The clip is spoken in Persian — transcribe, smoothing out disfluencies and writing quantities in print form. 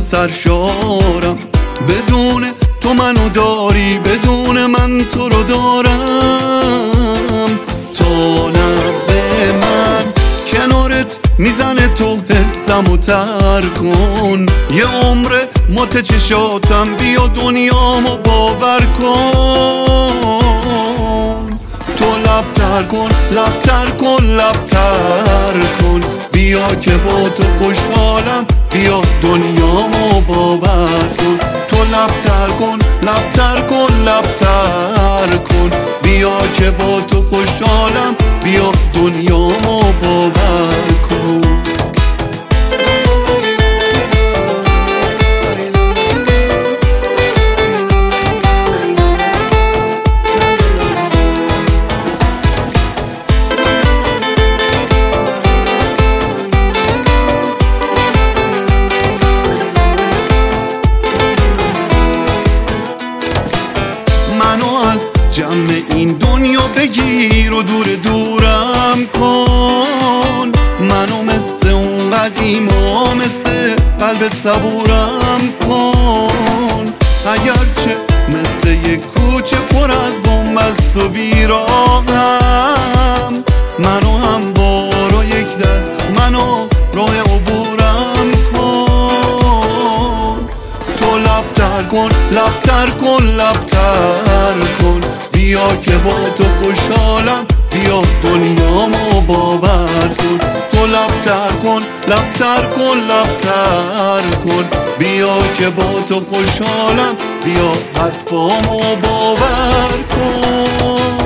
سرشارم. بدون تو منو داری، بدون من تو رو دارم. تا نبض من کنارت میزنه تو حسمو تر کن. یه عمر مات چشاتم، بیا دنیامو باور کن. تو لبتر کن، لبتر کن، لبتر کن. بیا که با تو خوشحالم، بیا دنیامو باور کن. تو لبتر کن، لبتر کن، لبتر کن. بیا که با تو خوشحالم، بیا دنیامو باور کن. جمع این دنیا بگیر و دور دورم کن. منو مثل اون قدیم و مثل قلبت صبورم کن. اگرچه مثل یک کوچه پر از بنبست و بیراهم، منو هموار و یک دست، منو راه عبورم کن. تو لبتر کن، لبتر کن، لبتر کن. بیا که با تو خوشحالم، بیا دنیامو باور کن. تو لبتر کن، لبتر کن، لبتر کن. بیا که با تو خوشحالم، بیا حرفامو باور کن.